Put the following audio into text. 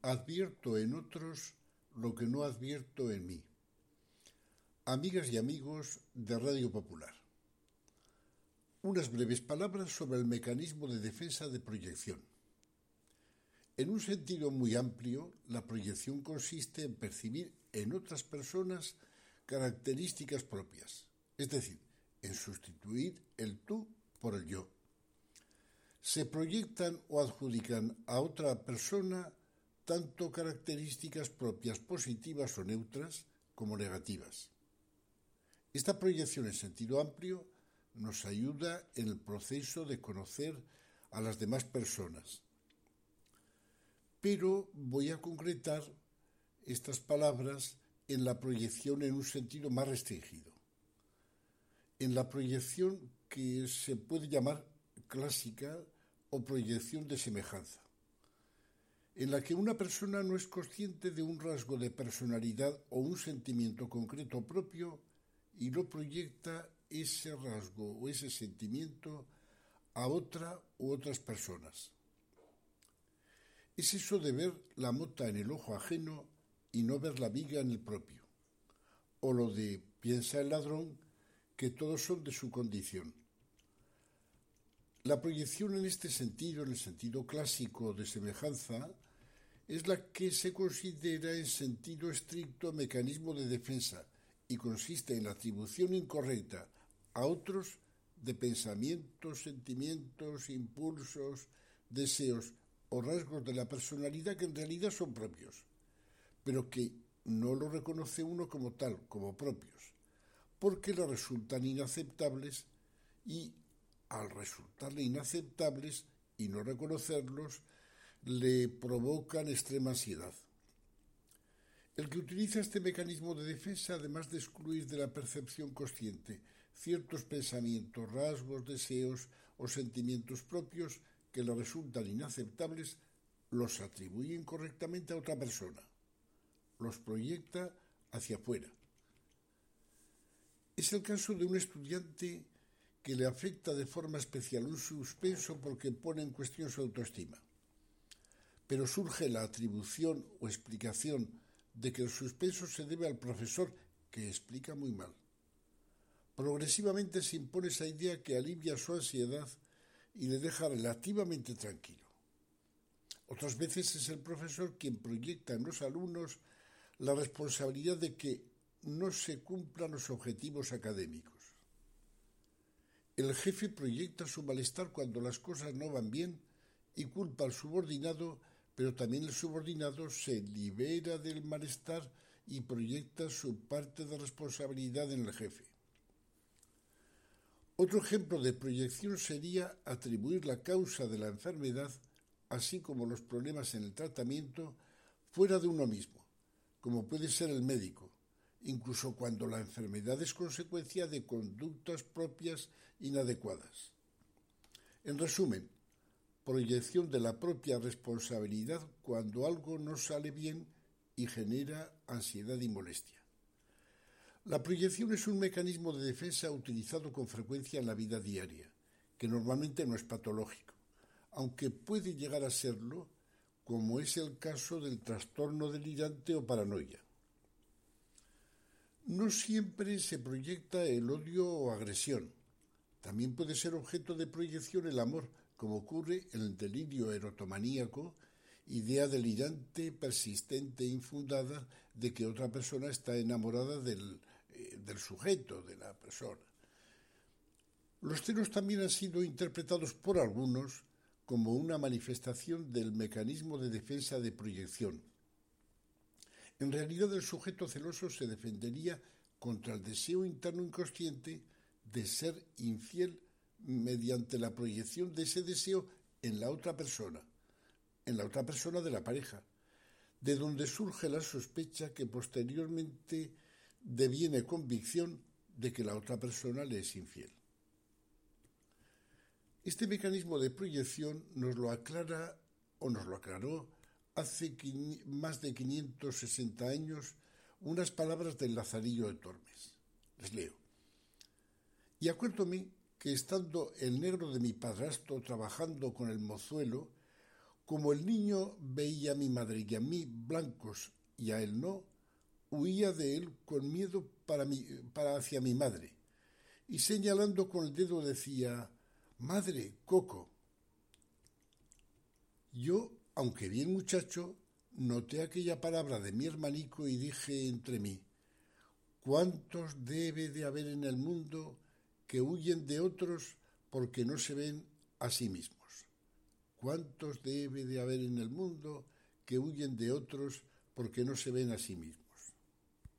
Advierto en otros lo que no advierto en mí. Amigas y amigos de Radio Popular. Unas breves palabras sobre el mecanismo de defensa de proyección. En un sentido muy amplio, la proyección consiste en percibir en otras personas características propias, es decir, en sustituir el tú por el yo. Se proyectan o adjudican a otra persona tanto características propias positivas o neutras como negativas. Esta proyección en sentido amplio nos ayuda en el proceso de conocer a las demás personas. Pero voy a concretar estas palabras en la proyección en un sentido más restringido. En la proyección que se puede llamar clásica o proyección de semejanza, en la que una persona no es consciente de un rasgo de personalidad o un sentimiento concreto propio y lo proyecta ese rasgo o ese sentimiento a otra u otras personas. Es eso de ver la mota en el ojo ajeno y no ver la viga en el propio. O lo de piensa el ladrón que todos son de su condición. La proyección en este sentido, en el sentido clásico de semejanza, es la que se considera en sentido estricto mecanismo de defensa y consiste en la atribución incorrecta a otros de pensamientos, sentimientos, impulsos, deseos o rasgos de la personalidad que en realidad son propios, pero que no lo reconoce uno como tal, como propios, porque le resultan inaceptables y al resultarle inaceptables y no reconocerlos, le provocan extrema ansiedad. El que utiliza este mecanismo de defensa, además de excluir de la percepción consciente ciertos pensamientos, rasgos, deseos o sentimientos propios que le resultan inaceptables, los atribuye incorrectamente a otra persona, los proyecta hacia afuera. Es el caso de un estudiante que le afecta de forma especial un suspenso porque pone en cuestión su autoestima. Pero surge la atribución o explicación de que el suspenso se debe al profesor, que explica muy mal. Progresivamente se impone esa idea que alivia su ansiedad y le deja relativamente tranquilo. Otras veces es el profesor quien proyecta en los alumnos la responsabilidad de que no se cumplan los objetivos académicos. El jefe proyecta su malestar cuando las cosas no van bien y culpa al subordinado, pero también el subordinado se libera del malestar y proyecta su parte de responsabilidad en el jefe. Otro ejemplo de proyección sería atribuir la causa de la enfermedad, así como los problemas en el tratamiento, fuera de uno mismo, como puede ser el médico, incluso cuando la enfermedad es consecuencia de conductas propias inadecuadas. En resumen, proyección de la propia responsabilidad cuando algo no sale bien y genera ansiedad y molestia. La proyección es un mecanismo de defensa utilizado con frecuencia en la vida diaria, que normalmente no es patológico, aunque puede llegar a serlo, como es el caso del trastorno delirante o paranoia. No siempre se proyecta el odio o agresión. También puede ser objeto de proyección el amor, como ocurre en el delirio erotomaníaco, idea delirante, persistente e infundada de que otra persona está enamorada del sujeto, de la persona. Los celos también han sido interpretados por algunos como una manifestación del mecanismo de defensa de proyección. En realidad, el sujeto celoso se defendería contra el deseo interno inconsciente de ser infiel mediante la proyección de ese deseo en la otra persona de la pareja, de donde surge la sospecha que posteriormente deviene convicción de que la otra persona le es infiel. Este mecanismo de proyección nos lo aclaró hace más de 560 años unas palabras del Lazarillo de Tormes. Les leo. Y acuérdome que estando el negro de mi padrastro trabajando con el mozuelo, Como el niño veía a mi madre y a mí blancos y a él no, huía de él con miedo para hacia mi madre, y señalando con el dedo decía: «Madre, Coco». Yo, aunque bien muchacho, noté aquella palabra de mi hermanico y dije entre mí: «¿Cuántos debe de haber en el mundo que huyen de otros porque no se ven a sí mismos? ¿Cuántos debe de haber en el mundo que huyen de otros porque no se ven a sí mismos?»